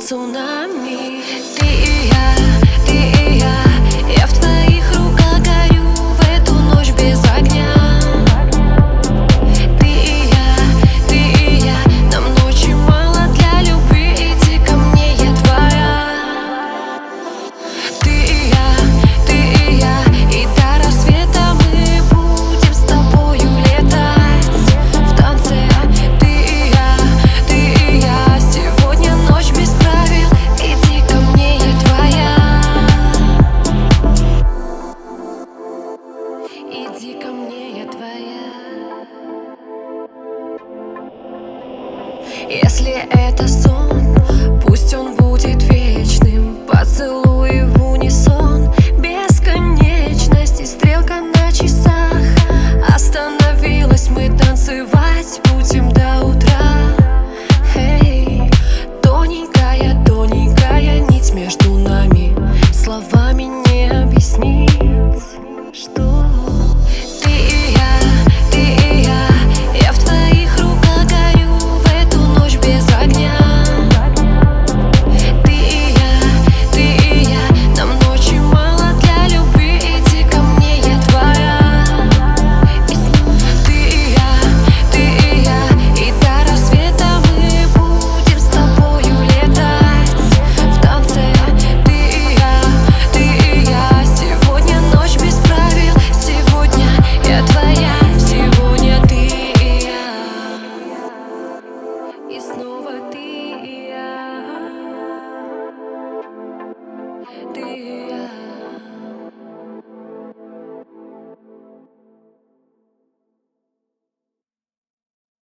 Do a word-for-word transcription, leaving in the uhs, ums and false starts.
цунами. Ты и я, ты и я, я в твоих руках горю в эту ночь без огня. Ты и я, ты и я, нам ночи мало для любви, иди ко мне, я твоя. Ты и я, ты и я, и до рассвета мы будем с тобою летать в танце. Ты и я, ты и я, сегодня ночь без правил, иди ко мне, я твоя. Иди ко мне, я твоя. Если это сон, пусть он будет вечным.